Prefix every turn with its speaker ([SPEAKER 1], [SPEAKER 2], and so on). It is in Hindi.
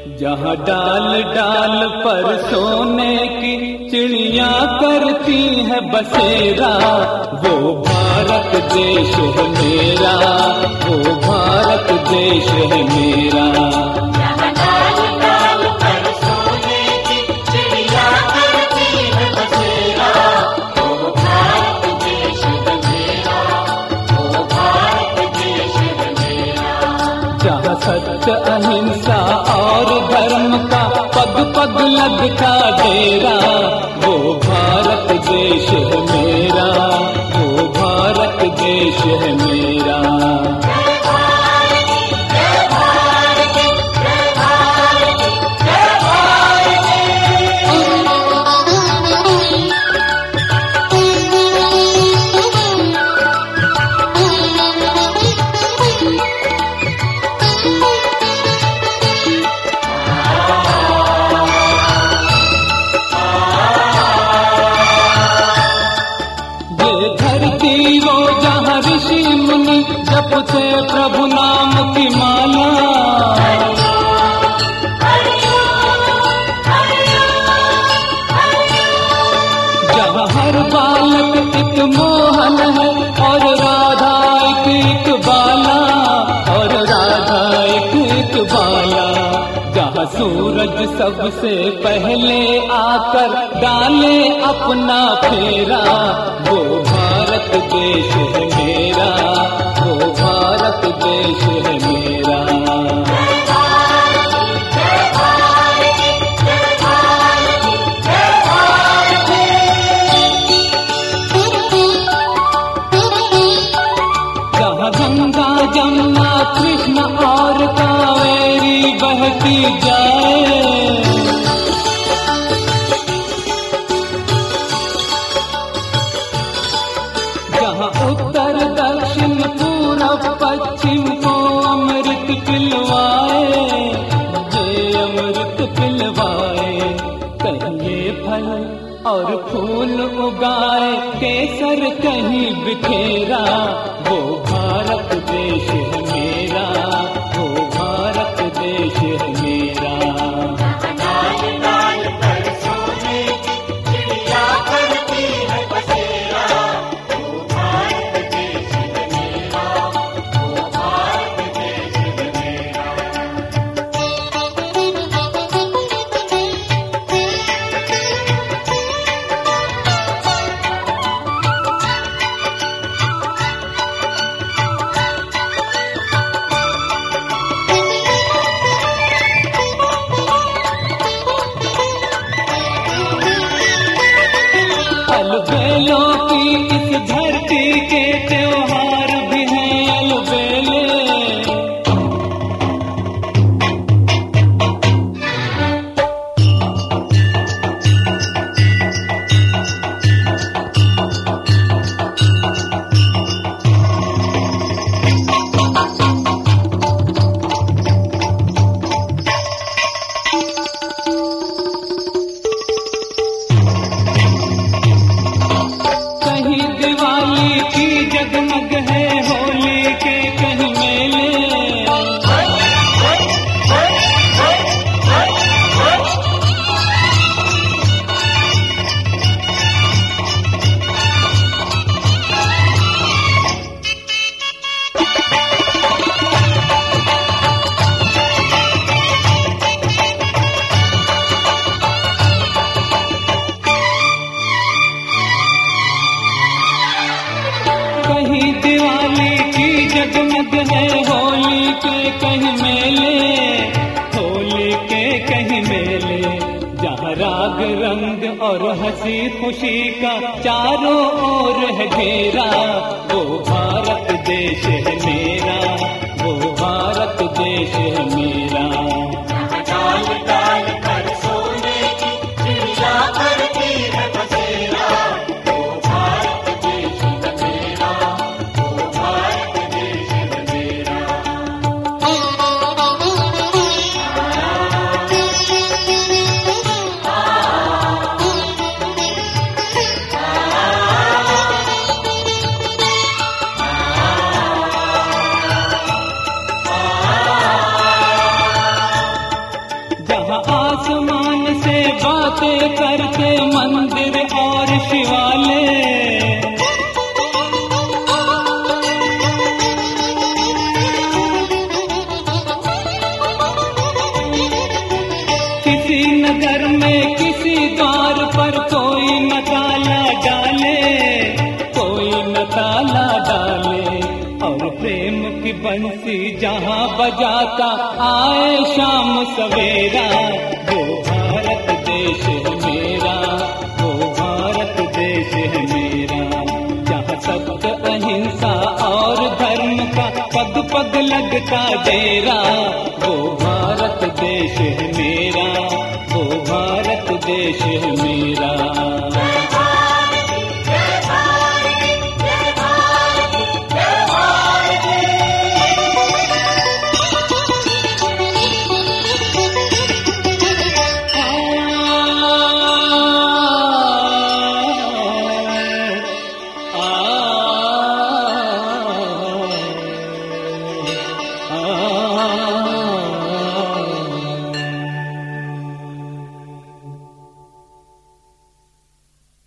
[SPEAKER 1] जहाँ डाल डाल पर सोने की चिड़िया करती है बसेरा, वो भारत देश है मेरा, वो भारत देश है मेरा।
[SPEAKER 2] जहाँ डाल डाल पर सोने की चिड़िया करती है बसेरा, वो भारत देश है मेरा, वो भारत देश है मेरा।
[SPEAKER 1] जहाँ सत्य अहिंसा और धर्म का पग पग लगता डेरा, वो भारत देश है मेरा, वो भारत देश है मेरा। वो जहाँ ऋषि मुनि जपते प्रभु नाम की माला, जहाँ हर बालक एक मोहन है और राधा एक बाला, और राधा एक बाला। जहाँ सूरज सबसे पहले आकर डाले अपना फेरा, वो भारत देश है मेरा, वो भारत देश है मेरा। जहाँ गंगा जमुना कृष्ण और कावेरी बहती जाए, जहाँ उत्तर दक्षिण पूरब पश्चिम को अमृत पिलवाए, ये अमृत पिलवाए। कहीं ये फल और फूल उगाए, केसर कहीं बिखेरा, वो भारत देश है मेरा, वो भारत देश है मेरा। अलबेलों की इस धरती के त्योहार भी हैं अलबेले, जगमग है होली के कहीं मेले, कहीं दिवाली की जगमग है होली के कहीं मेले, होली के कहीं मेले। जहाँ राग रंग और हंसी खुशी का चारों ओर है घेरा, वो भारत देश है मेरा, वो भारत देश है मेरा।
[SPEAKER 2] डाल डाल पर सोने की चिड़िया करती है बसेरा, वो भारत देश है मेरा, वो भारत देश है मेरा।
[SPEAKER 1] बजाता आए शाम सवेरा, वो भारत देश है मेरा, वो भारत देश है मेरा। जहाँ सत्य अहिंसा और धर्म का पग पग लगता डेरा,